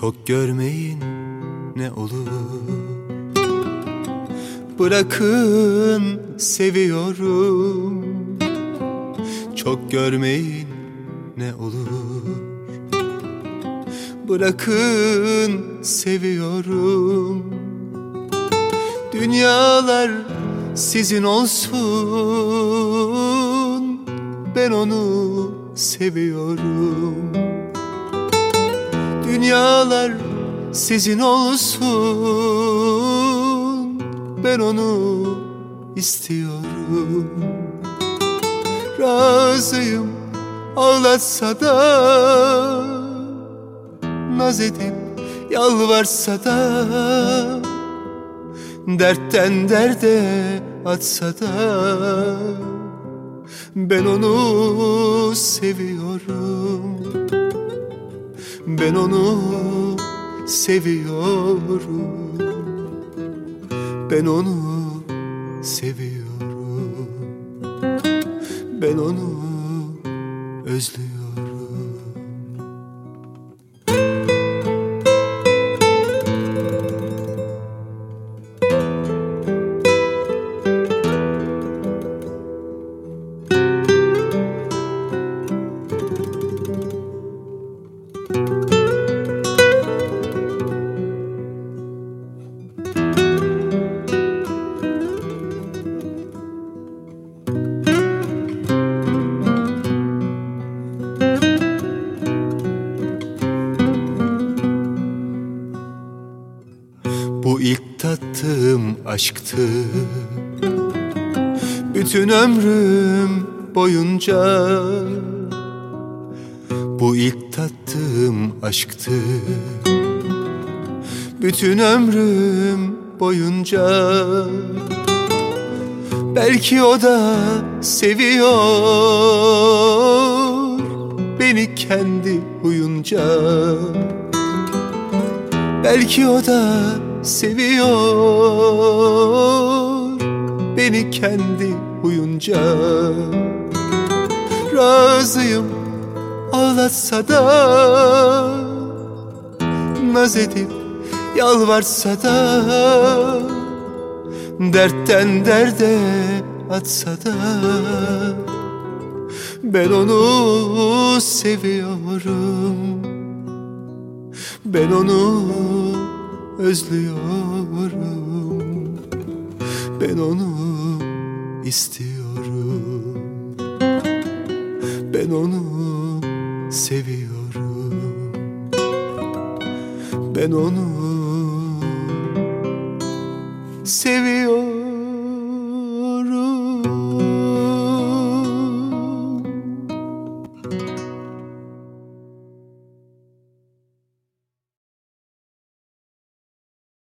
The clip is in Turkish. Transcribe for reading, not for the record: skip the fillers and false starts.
Çok görmeyin ne olur, bırakın seviyorum. Çok görmeyin ne olur, bırakın seviyorum. Dünyalar sizin olsun, ben onu seviyorum. Dünyalar sizin olsun, ben onu istiyorum. Razıyım ağlatsa da, naz edip yalvarsa da, dertten derde atsa da, ben onu seviyorum. Ben onu seviyorum. Ben onu seviyorum. Ben onu özlüyorum. Bu ilk tattığım aşktı, bütün ömrüm boyunca. Bu ilk tattığım aşktı, bütün ömrüm boyunca. Belki o da seviyor beni kendi huyunca. Belki o da seviyor beni kendi huyunca. Razıyım ağlatsa da, naz edip yalvarsa da, dertten derde atsa da, ben onu seviyorum. Ben onu özlüyorum. Ben onu istiyorum. Ben onu seviyorum. Ben onu